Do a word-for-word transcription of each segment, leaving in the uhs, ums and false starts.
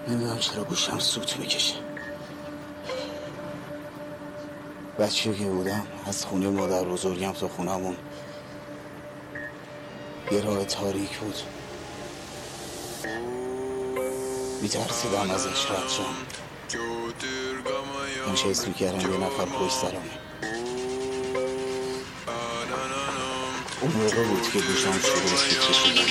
نمیدونم چرا گوشم سوت میکشه. بچه که بودم از خونه مادر بزرگم تا خونمون یه راه تاریک بود. میترسیدم ازش رد شم. همیشه حس میکردم یه نفر پشت سرمه. اون موقع بود که گوشم شروع سوت شدن.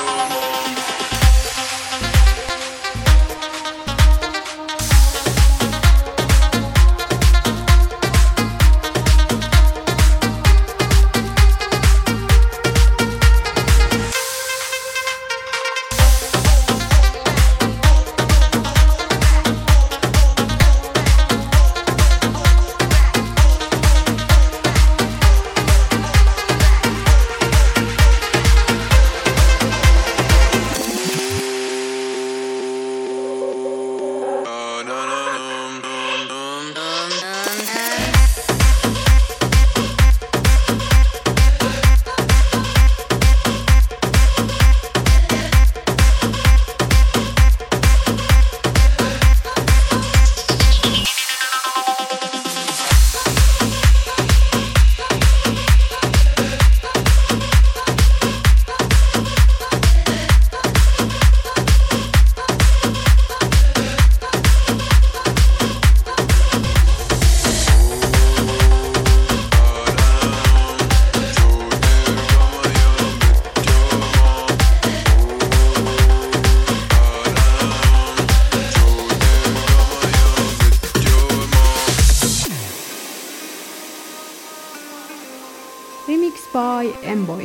Remix by M-Boy.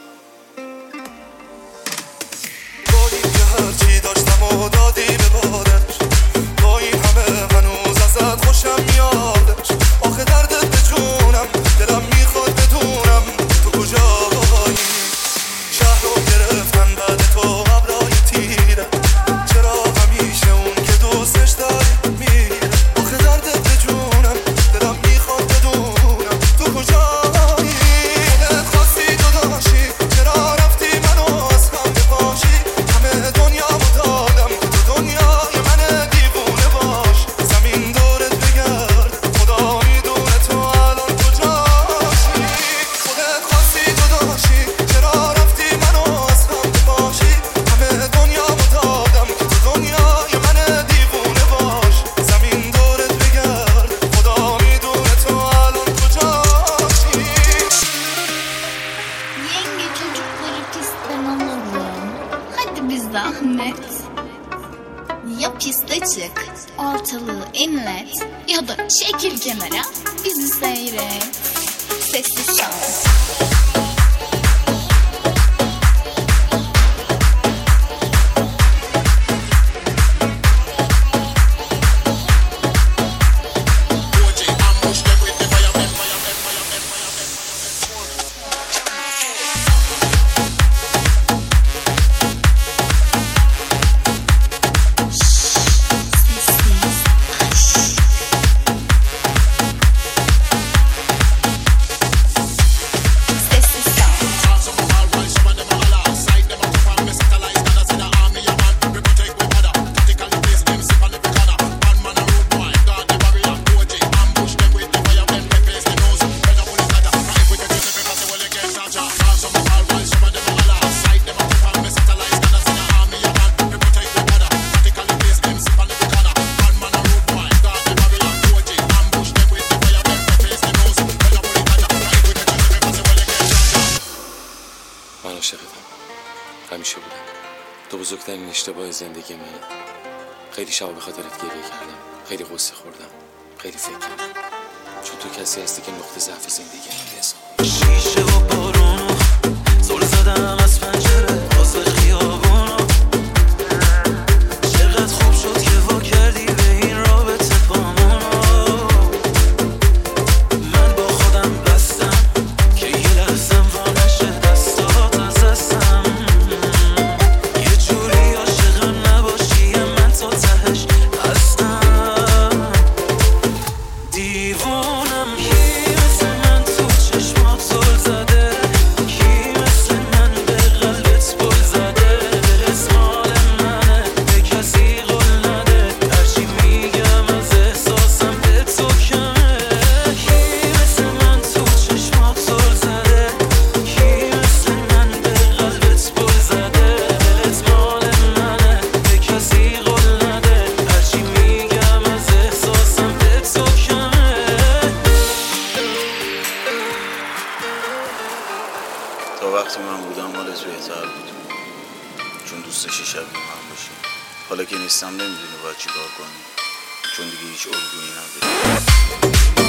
Ya piste çık, ortalığı inlet, ya da çekil kenara, bizi seyret. Sessiz şans. من عاشقتم، همیشه بودم. تو بزرگترین اشتباه زندگی منه. خیلی شب به خاطرت گریه کردم، خیلی قصه خوردم، خیلی فکر کردم، چون تو کسی هستی که نقطه ضعف زندگی من حساب. شیشه و بارونو زل زدم از پنجره واسه خیابونو. چقدر خوب شد که وا کردی به این رابطه پامونو. من با خودم بستم که یه لحظم وا نشه دستات از دستم. یه جوری عاشقم نباشی من تا تهش هستم. دیوونم یه مثل من تو چه بشه شبیه من باشی. حالا که نیستم نمیدونی باید چی کار کنی، چون دیگه هیچ الگویی نداری.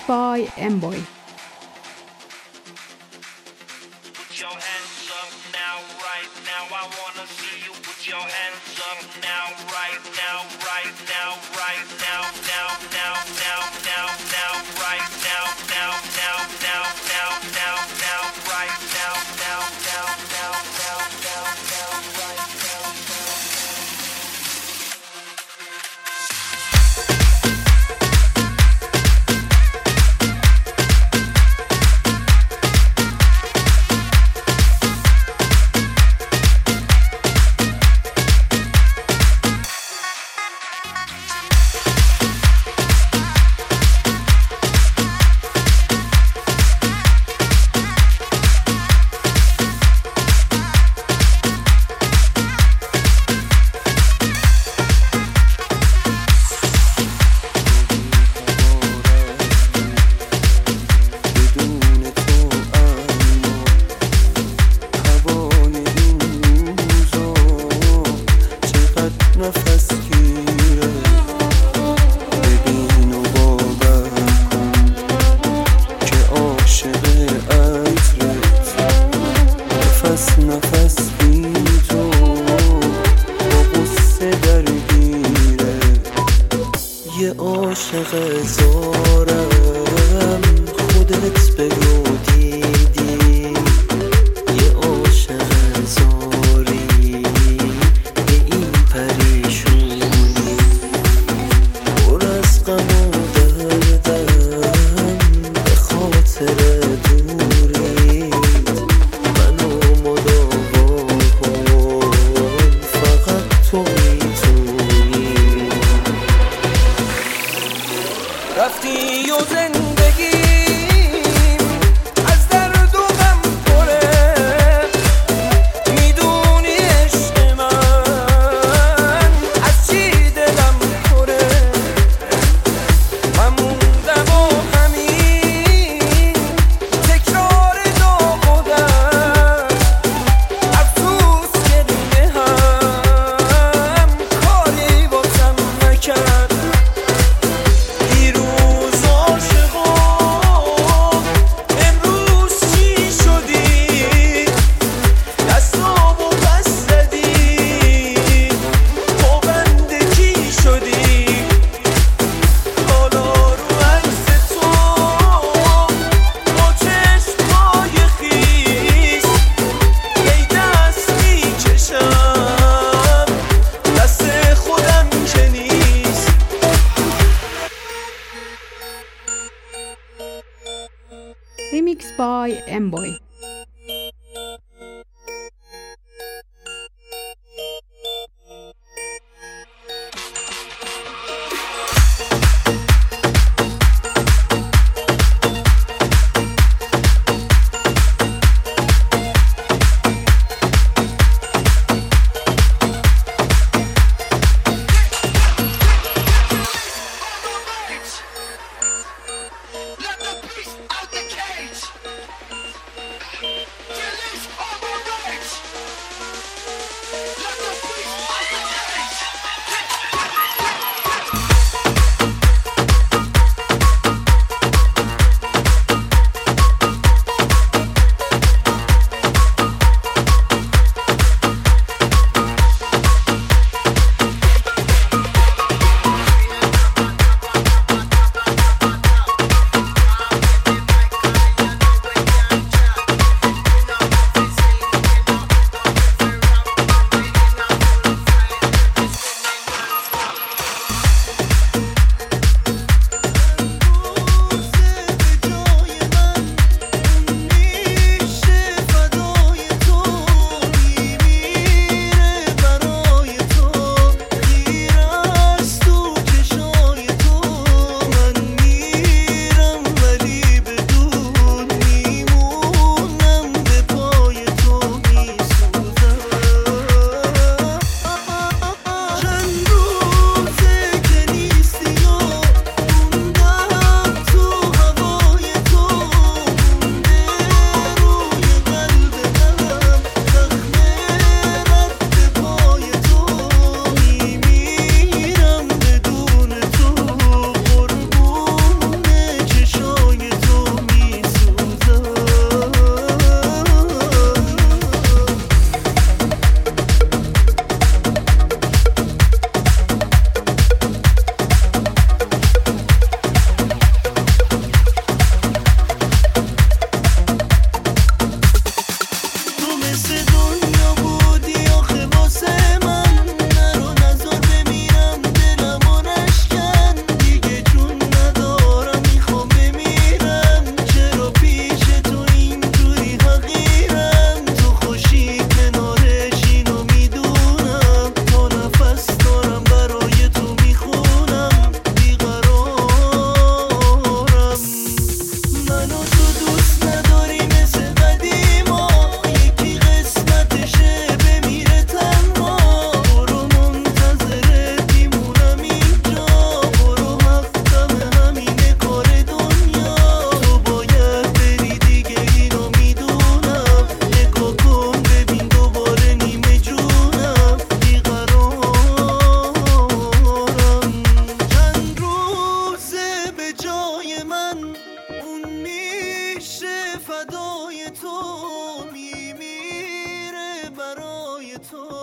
by M-Boy. Put your hands up now, right now. I wanna see you put your hands up now, right now, right now, right now, now, now, now, now, now, right now, now, now, now, now, now, now, right now, now, now, now, now, now, now, right now, now. Remix by M-Boy. Let the beast out the cage. تو